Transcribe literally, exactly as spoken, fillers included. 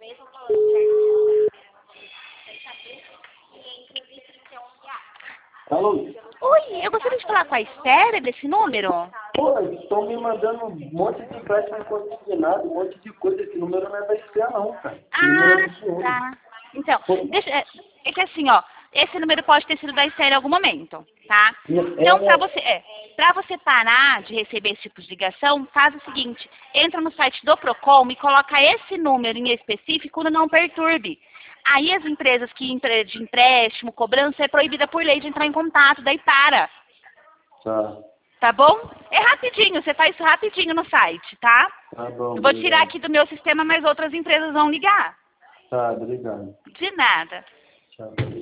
Alô? Oi, eu gostaria de falar com a Esther desse número. Pô, estão me mandando um monte de empréstimo consignado, um monte de coisa. Esse número não é da Esther, não, cara. Esse número é do Ah, senhor. tá. Então, Pô, deixa, é é que assim, ó, esse número pode ter sido da Esther em algum momento, tá? Então, é, pra você, é, pra você parar de receber esse tipo de ligação, faz o seguinte, entra no site do Procon e coloca esse número em específico no Não Perturbe. Aí as empresas que empre- de empréstimo, cobrança, é proibida por lei de entrar em contato, daí para, tá, tá bom? É rapidinho, você faz isso rapidinho no site, tá? tá bom, Eu vou tirar obrigado. aqui do meu sistema, mas outras empresas vão ligar. Tá, obrigado. De nada. Tchau.